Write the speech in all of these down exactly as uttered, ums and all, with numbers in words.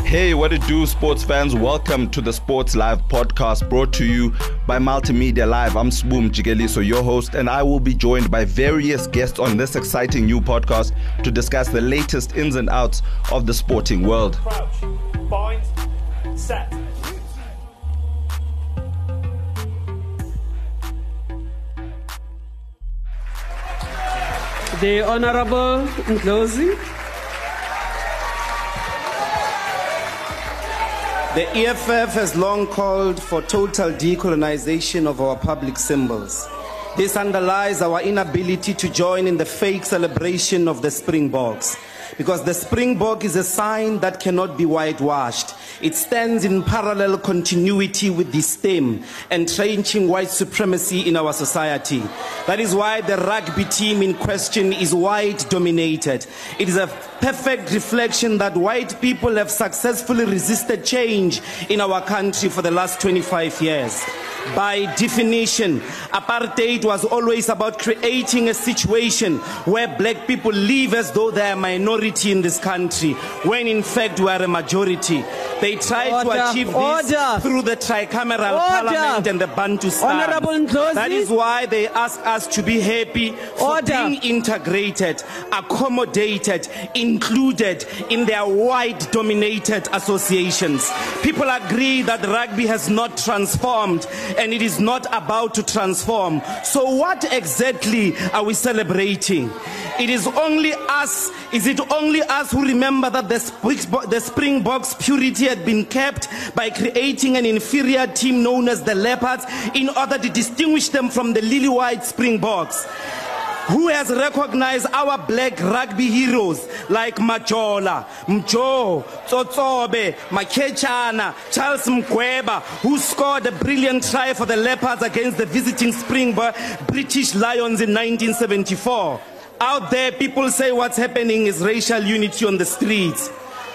Hey, what it do, sports fans? Welcome to the Sports Live podcast brought to you by Multimedia Live. I'm Sboom Jigeliso, your host, and I will be joined by various guests on this exciting new podcast to discuss the latest ins and outs of the sporting world. Crouch, bind, set. The Honorable Ndlozi. The E F F has long called for total decolonization of our public symbols. This underlies our inability to join in the fake celebration of the Springboks, because the Springbok is a sign that cannot be whitewashed. It stands in parallel continuity with the stem, entrenching white supremacy in our society. That is why the rugby team in question is white dominated. It is a perfect reflection that white people have successfully resisted change in our country for the last twenty-five years. By definition, apartheid was always about creating a situation where black people live as though they are a minority in this country, when in fact we are a majority. They tried Order, to achieve order. this through the tricameral Order. parliament and the Bantustan. Honorable Ndlozi. That is why they ask us to be happy for Order. being integrated, accommodated, included in their white-dominated associations. People agree that rugby has not transformed, and it is not about to transform. So what exactly are we celebrating? It is only us, is it only us who remember that the, Spring- the Springboks' purity had been kept by creating an inferior team known as the Leopards in order to distinguish them from the lily-white Springboks? Who has recognized our black rugby heroes like Majola, Mjo, Tsotsobe, Makechana, Charles Mkweba, who scored a brilliant try for the Leopards against the visiting Springbok British Lions in nineteen seventy-four? Out there, people say what's happening is racial unity on the streets.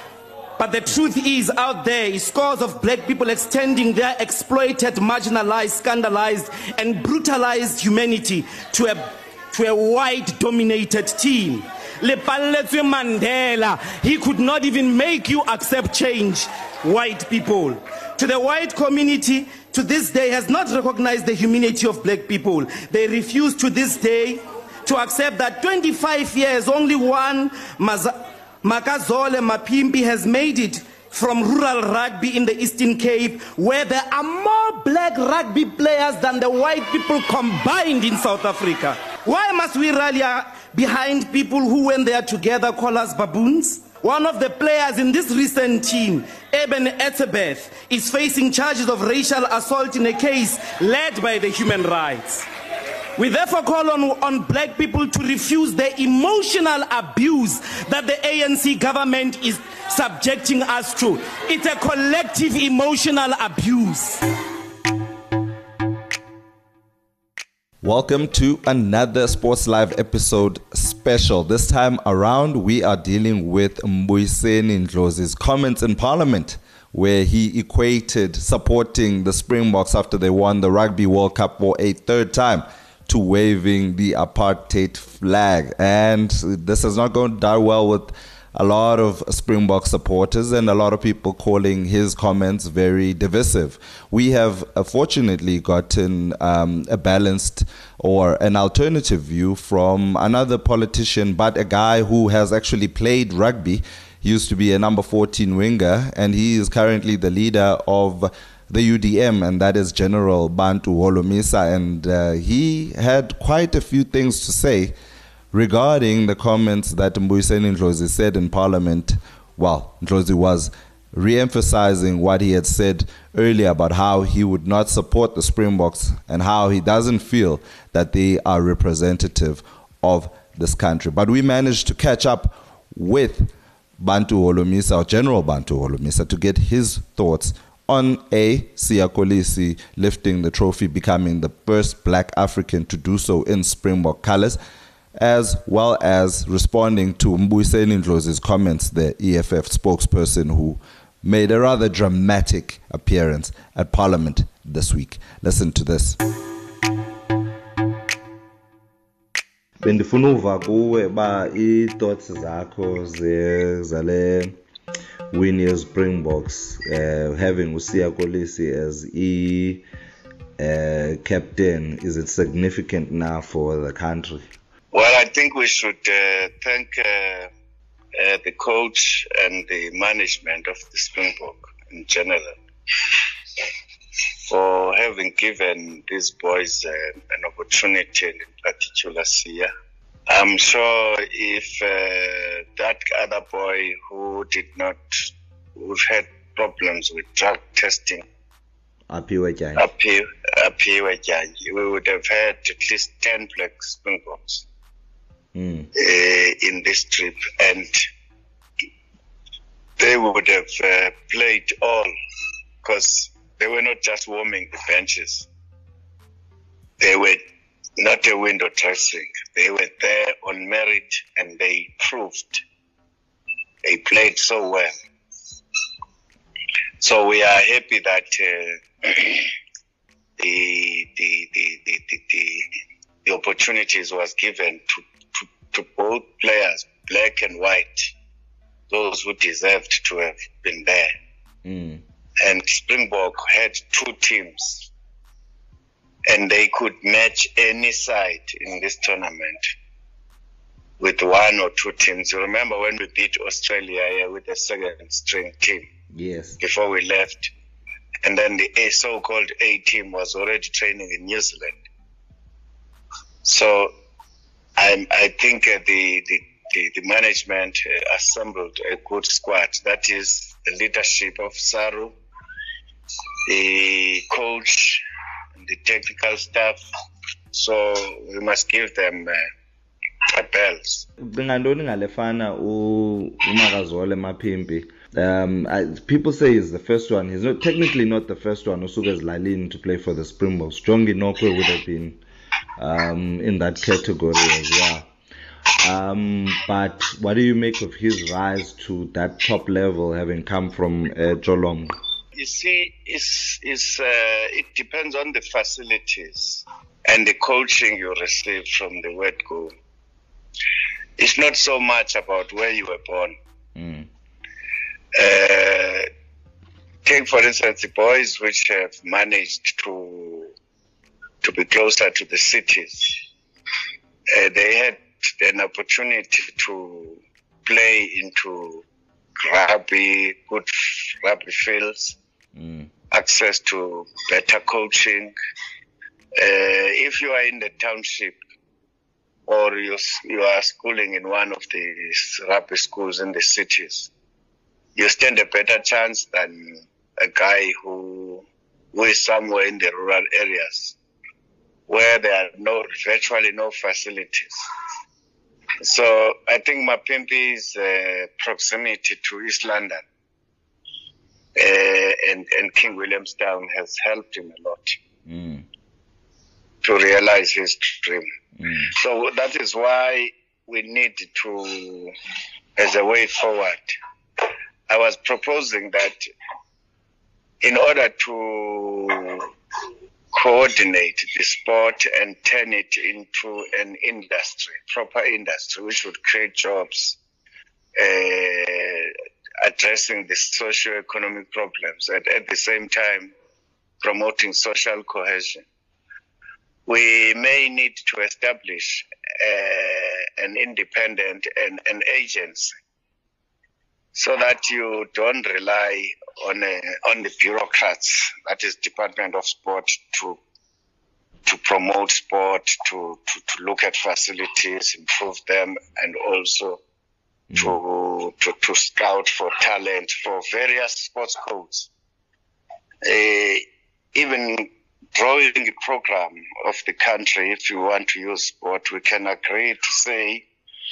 But the truth is, out there is scores of black people extending their exploited, marginalized, scandalized, and brutalized humanity to a to a white-dominated team. Lepaletswe Mandela, he could not even make you accept change, white people. To the white community, to this day, has not recognized the humanity of black people. They refuse to this day to accept that twenty-five years, only one Maza- Makazole Mapimpi has made it from rural rugby in the Eastern Cape, where there are more black rugby players than the white people combined in South Africa. Why must we rally behind people who, when they are together, call us baboons? One of the players in this recent team, Eben Etzebeth, is facing charges of racial assault in a case led by the human rights. We therefore call on, on black people to refuse the emotional abuse that the A N C government is subjecting us to. It's a collective emotional abuse. Welcome to another Sports Live episode special. This time around, we are dealing with Mbuyiseni Ndlozi's comments in Parliament, where he equated supporting the Springboks after they won the Rugby World Cup for a third time to waving the apartheid flag. And this is not going down well with a lot of Springbok supporters and a lot of people calling his comments very divisive. We have uh, fortunately gotten um, a balanced or an alternative view from another politician, but a guy who has actually played rugby. He used to be a number fourteen winger, and he is currently the leader of the U D M, and that is General Bantu Holomisa. And uh, he had quite a few things to say regarding the comments that Mbuyiseni Ndlozi said in Parliament. Well, Ndlozi was re-emphasizing what he had said earlier about how he would not support the Springboks and how he doesn't feel that they are representative of this country. But we managed to catch up with Bantu Holomisa, or General Bantu Holomisa, to get his thoughts on A, Siya Kolisi lifting the trophy, becoming the first black African to do so in Springbok colours, as well as responding to Mbuyiseni Ndlozi's comments, the E F F spokesperson who made a rather dramatic appearance at Parliament this week. Listen to this. Bendifuna uva kuwe ba i-thoughts zakho zale win your Springboks, uh, having Usia Kolisi as E uh, captain? Is it significant now for the country? Well, I think we should uh, thank uh, uh, the coach and the management of the Springbok in general for having given these boys uh, an opportunity, in particular Sia. I'm sure if uh, that other boy who did not, who had problems with drug testing, Apiwe Janji. Api- Apiwe Janji, we would have had at least ten Black Springboks Mm. uh, in this trip, and they would have uh, played all, because they were not just warming the benches. They were not a window dressing. They were there on merit, and they proved they played so well. So we are happy that uh, the, the, the, the, the, the, the opportunities was given to, to, to both players, black and white, those who deserved to have been there. Mm. And Springbok had two teams, and they could match any side in this tournament with one or two teams. You remember when we beat Australia here with the second string team? Yes. Before we left. And then the A, so-called A team was already training in New Zealand. So I, I think uh, the, the, the, the management uh, assembled a good squad. That is the leadership of Saru, the coach, the technical staff. So we must give them uh, a bells. Ngandoni ngalefana u uMakazole Mapimpi. Um, I, people say he's the first one. He's not technically not the first one. Usuga's Lalin to play for the Springboks. Jongi Nokwe would have been um, in that category as well. Um, but what do you make of his rise to that top level, having come from uh, Jolong? You see, it's, it's, uh, it depends on the facilities and the coaching you receive from the word go. It's not so much about where you were born. Mm. Uh, take, for instance, the boys which have managed to to be closer to the cities. Uh, they had an opportunity to play into rugby, good rugby fields, Mm. access to better coaching. Uh, if you are in the township or you, you are schooling in one of the rugby schools in the cities, you stand a better chance than a guy who, who is somewhere in the rural areas where there are no, virtually no facilities. So I think Mapimpi's uh, proximity to East London uh, and, and King Williamstown has helped him a lot Mm. to realize his dream. Mm. So that is why we need to, as a way forward, I was proposing that in order to coordinate the sport and turn it into an industry, proper industry, which would create jobs, uh, addressing the socio-economic problems, and at the same time promoting social cohesion. We may need to establish uh, an independent and an agency, so that you don't rely on a, on the bureaucrats, that is Department of Sport, to to promote sport, to, to, to look at facilities, improve them, and also mm. to, to to scout for talent for various sports codes. Uh, even drawing the program of the country, if you want to use sport, we can agree to say,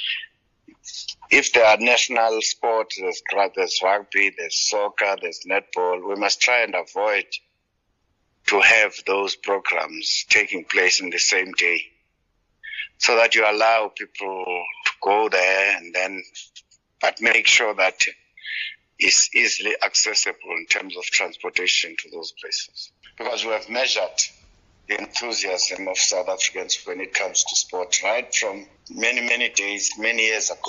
if there are national sports, there's, there's rugby, there's soccer, there's netball, we must try and avoid to have those programs taking place in the same day, so that you allow people to go there and then, but make sure that it's easily accessible in terms of transportation to those places. Because we have measured the enthusiasm of South Africans when it comes to sport, right from many, many days, many years ago.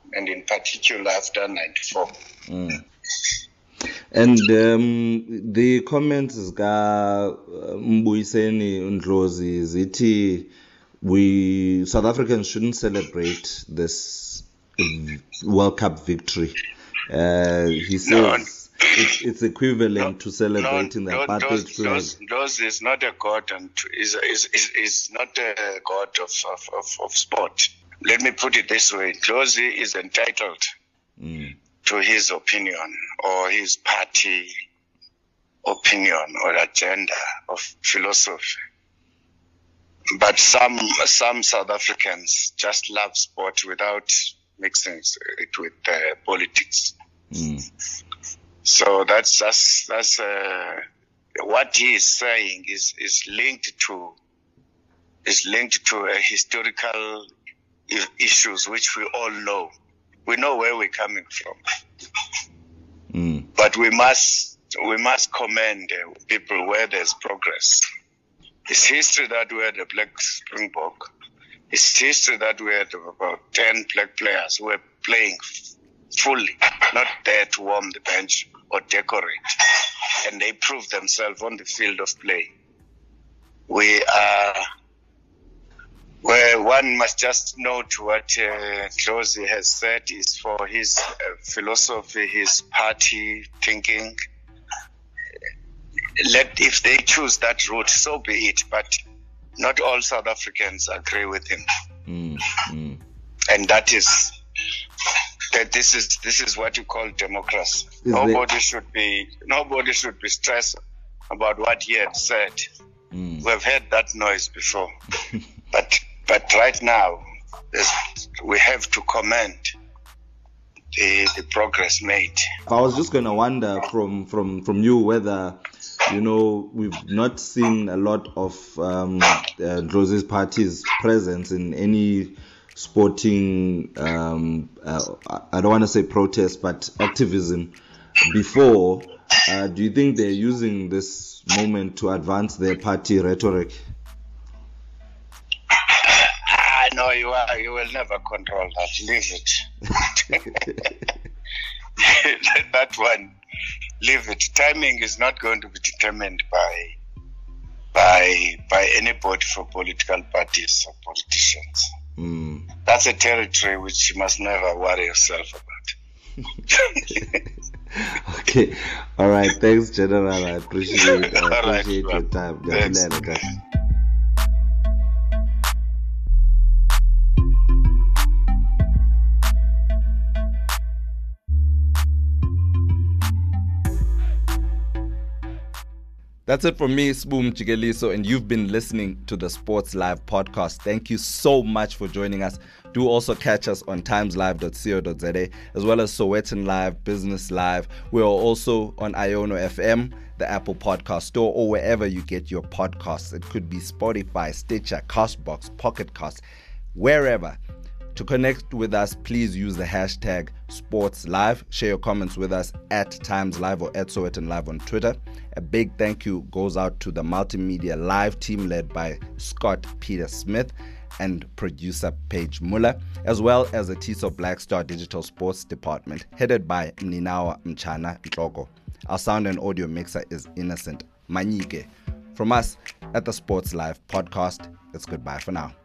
and in particular after ninety-four. Mm. And um, the comments ga Mbuyiseni Ndlozi zithi we South Africans shouldn't celebrate this World Cup victory. Uh, he says No, it's, it's equivalent to celebrating no, the no, apartheid those, flag. those, those is not a god and is is is, is not a god of, of, of, of sport. Let me put it this way: Ndlozi is entitled Mm. to his opinion or his party opinion or agenda of philosophy. But some some South Africans just love sport without mixing it with uh, politics. Mm. So that's that's that's uh, what he is saying is is linked to is linked to a historical I- issues which we all know. We know where we're coming from, Mm. but we must we must commend uh, people where there's progress. It's history that we had a black Springbok. It's history that we had about ten black players who were playing fully, not there to warm the bench or decorate, and they proved themselves on the field of play. We are where one must just note what uh, Ndlozi has said is for his uh, philosophy, his party thinking. Let if they choose that route, so be it. But not all South Africans agree with him, Mm. Mm. and that is that this is this is what you call democracy. Is nobody should be nobody should be stressed about what he had said. Mm. We've heard that noise before, but but right now there's- we have to commend the the progress made. I was just gonna wonder from from from you whether, you know, we've not seen a lot of um, uh, Ndlozi's party's presence in any sporting, um, uh, I don't want to say protest, but activism before. Uh, do you think they're using this moment to advance their party rhetoric? Ah, no, you are. You will never control that. Leave it. That one, leave it. Timing is not going to be determined by by by anybody for political parties or politicians. Mm. That's a territory which you must never worry yourself about. Okay. All right. Thanks, General. I appreciate, I All right, appreciate your well, time. thanks. Definitely. That's it from me, Spoom Chigeliso, and you've been listening to the Sports Live podcast. Thank you so much for joining us. Do also catch us on times live dot co dot za, as well as Sowetan Live, Business Live. We are also on Iono F M, the Apple Podcast Store, or wherever you get your podcasts. It could be Spotify, Stitcher, Castbox, Pocket Cast, wherever. To connect with us, please use the hashtag SportsLive. Share your comments with us at Times Live or at Sowetan Live on Twitter. A big thank you goes out to the Multimedia Live team led by Scott Peter Smith and producer Paige Muller, as well as the Tiso Black Star Digital Sports Department headed by Mninawa Mchana Ntloko. Our sound and audio mixer is Innocent Manyike. From us at the Sports Live podcast, it's goodbye for now.